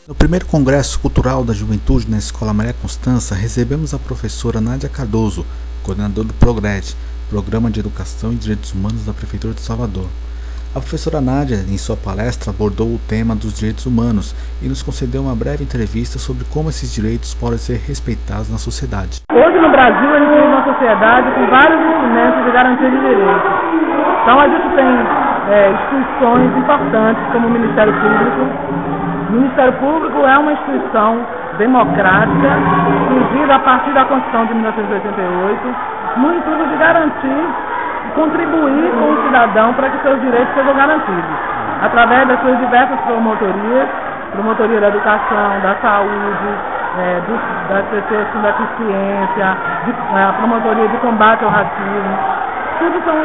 No primeiro Congresso Cultural da Juventude na Escola Maria Constança, recebemos a professora Nádia Cardoso, coordenadora do PROGRED, Programa de Educação e Direitos Humanos da Prefeitura de Salvador. A professora Nádia, em sua palestra, abordou o tema dos direitos humanos e nos concedeu uma breve entrevista sobre como esses direitos podem ser respeitados na sociedade. Hoje no Brasil a gente vive uma sociedade com vários instrumentos de garantia de direitos. Então a gente tem instituições importantes como o Ministério Público. O Ministério Público é uma instituição democrática, surgida a partir da Constituição de 1988, no intuito de garantir e contribuir com o cidadão para que seus direitos sejam garantidos, através das suas diversas promotorias, promotoria da educação, da saúde, das pessoas com deficiência, a promotoria de combate ao racismo. Tudo são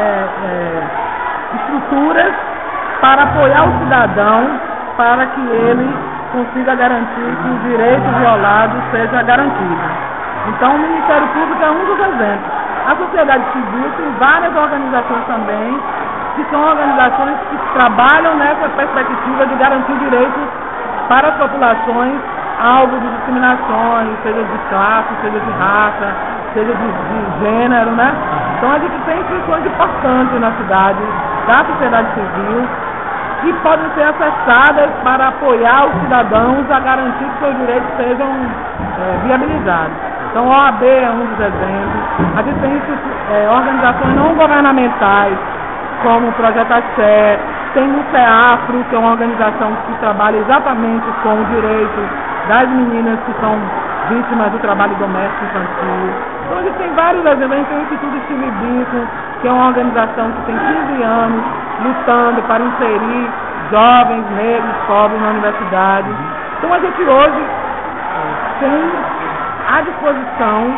estruturas para apoiar o cidadão para que ele consiga garantir que os direitos violados sejam garantidos. Então, o Ministério Público é um dos exemplos. A sociedade civil tem várias organizações também, que são organizações que trabalham nessa perspectiva de garantir direitos para as populações alvo de discriminações, seja de classe, seja de raça, seja de gênero, né? Então, a gente tem instituições importantes na cidade, da sociedade civil, que podem ser acessadas para apoiar os cidadãos a garantir que seus direitos sejam viabilizados. Então, a OAB é um dos exemplos. A gente tem organizações não governamentais, como o Projeto Axé, tem o CEAFRO, que é uma organização que trabalha exatamente com o direito das meninas que são vítimas do trabalho doméstico infantil. Então, a gente tem vários exemplos. A gente tem o Instituto Steve Biko, que é uma organização que tem 15 anos lutando para inserir jovens negros, pobres na universidade. Então, a gente hoje tem à disposição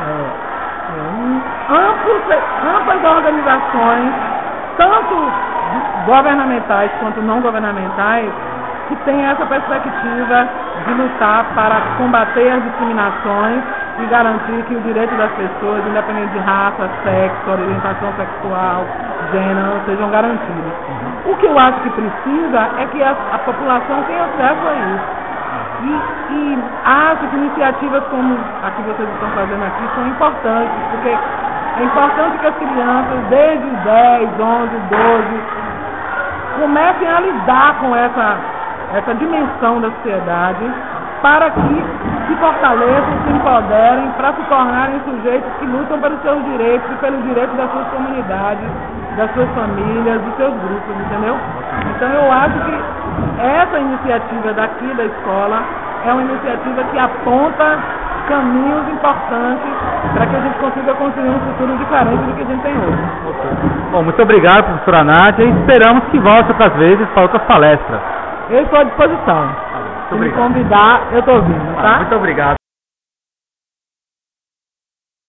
amplas organizações, tanto governamentais quanto não governamentais, que têm essa perspectiva de lutar para combater as discriminações e garantir que o direito das pessoas, independente de raça, sexo, orientação sexual, gênero, sejam garantidos. O que eu acho que precisa é que a população tenha acesso a isso. E acho que iniciativas como a que vocês estão fazendo aqui são importantes, porque é importante que as crianças, desde 10, 11, 12, comecem a lidar com essa dimensão da sociedade, para que se fortaleçam, se empoderem, para se tornarem sujeitos que lutam pelos seus direitos e pelos direitos das suas comunidades, das suas famílias, dos seus grupos, entendeu? Então eu acho que essa iniciativa daqui da escola é uma iniciativa que aponta caminhos importantes para que a gente consiga construir um futuro diferente do que a gente tem hoje. Bom, muito obrigado, professora Nádia, e esperamos que volte outras vezes para outras palestras. Eu estou à disposição. Se me convidar, eu estou vindo, tá? Muito obrigado.